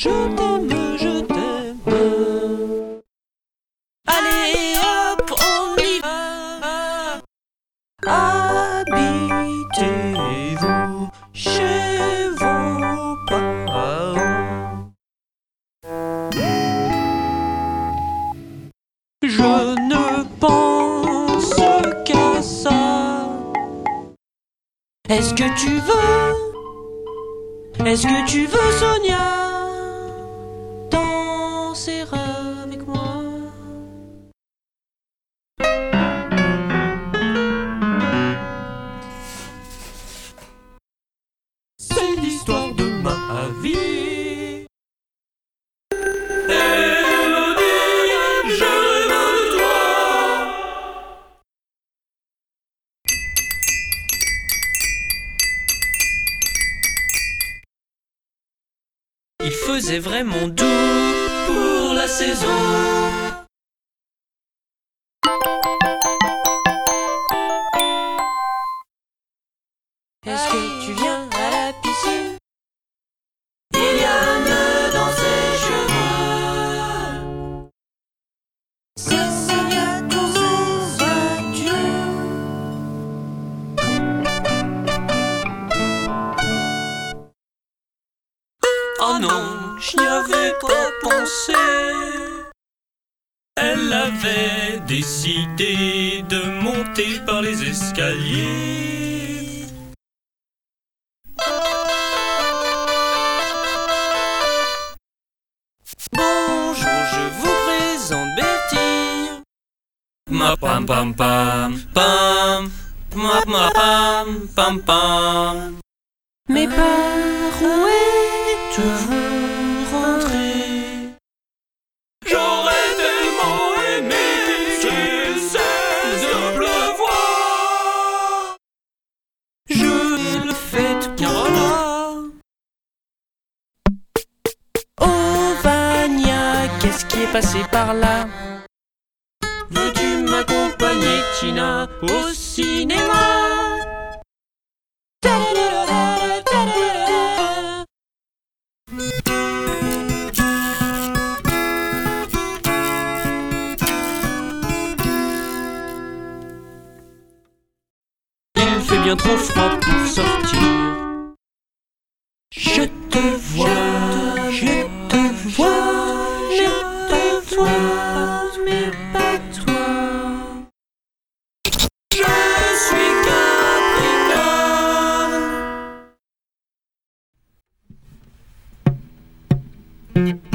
je t'aime, je t'aime. Allez hop, on y va. Habitez-vous chez vos parents. Je ne pense qu'à ça. Est-ce que tu veux, Sonia, danser avec moi? C'est l'histoire de ma vie. Élodie, je rêve de toi. Il faisait vraiment doux pour la saison. Est-ce que tu viens à la piscine? Il y a un nœud dans ses cheveux. Ça signe dans ses adieux. Oh non, je n'y avais pas pensé. Elle avait décidé de monter par les escaliers. Bonjour, je vous présente Bertie. Ma pam pam pam pam, ma pam pam pam. Mais par où êtes-vous rentré? J'aurais tellement aimé qu'il cesse de pleuvoir. Je le fais Carola. Oh Vania, qu'est-ce qui est passé par là? Veux-tu m'accompagner, Tina, au cinéma? Ta-da-da-da-da, ta-da-da-da. Il fait bien trop froid pour sortir. Je te vois, je te vois, je te vois, mais pas toi. Je suis Capricorne.